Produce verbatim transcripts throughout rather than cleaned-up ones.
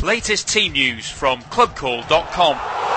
Latest team news from club call dot com.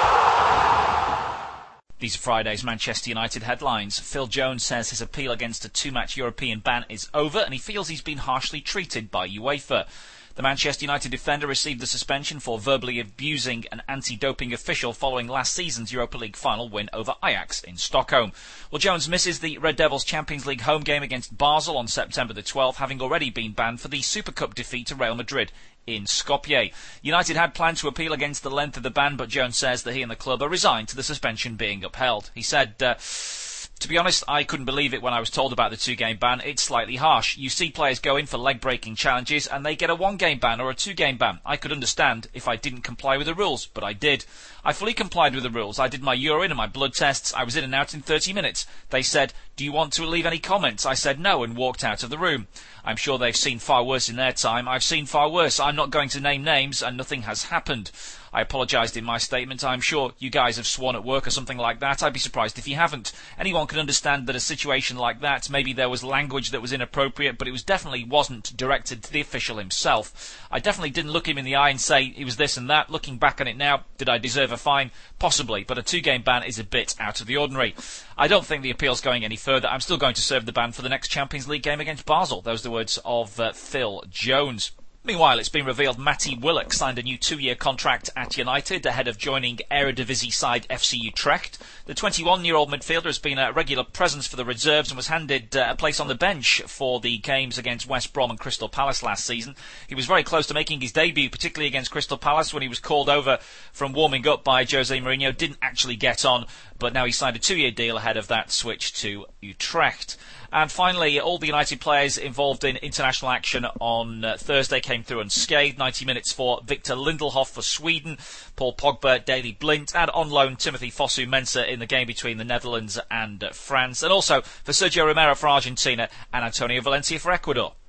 These are Friday's Manchester United headlines. Phil Jones says his appeal against a two-match European ban is over and he feels he's been harshly treated by UEFA. The Manchester United defender received the suspension for verbally abusing an anti-doping official following last season's Europa League final win over Ajax in Stockholm. Well, Jones misses the Red Devils Champions League home game against Basel on September the twelfth, having already been banned for the Super Cup defeat to Real Madrid in Skopje. United had planned to appeal against the length of the ban, but Jones says that he and the club are resigned to the suspension being upheld. He said, uh, to be honest, I couldn't believe it when I was told about the two-game ban. It's slightly harsh. You see players go in for leg-breaking challenges and they get a one-game ban or a two-game ban. I could understand if I didn't comply with the rules, but I did. I fully complied with the rules. I did my urine and my blood tests. I was in and out in thirty minutes. They said, "Do you want to leave any comments?" I said no and walked out of the room. I'm sure they've seen far worse in their time. I've seen far worse. I'm not going to name names and nothing has happened. I apologised in my statement. I'm sure you guys have sworn at work or something like that. I'd be surprised if you haven't. Anyone can understand that a situation like that, maybe there was language that was inappropriate, but it was definitely wasn't directed to the official himself. I definitely didn't look him in the eye and say it was this and that. Looking back on it now, did I deserve a fine? Possibly, but a two-game ban is a bit out of the ordinary. I don't think the appeal's going any further. I'm still going to serve the ban for the next Champions League game against Basel. Those are the words of uh, Phil Jones. Meanwhile, it's been revealed Matty Willock signed a new two-year contract at United ahead of joining Eredivisie side F C Utrecht. The twenty-one-year-old midfielder has been a regular presence for the reserves and was handed uh, a place on the bench for the games against West Brom and Crystal Palace last season. He was very close to making his debut, particularly against Crystal Palace when he was called over from warming up by Jose Mourinho. Didn't actually get on, but now he signed a two-year deal ahead of that switch to Utrecht. And finally, all the United players involved in international action on uh, Thursday came through unscathed. ninety minutes for Victor Lindelhoff for Sweden, Paul Pogba, Daley Blind, and on loan Timothy Fosu-Mensah in the game between the Netherlands and uh, France. And also for Sergio Romero for Argentina and Antonio Valencia for Ecuador.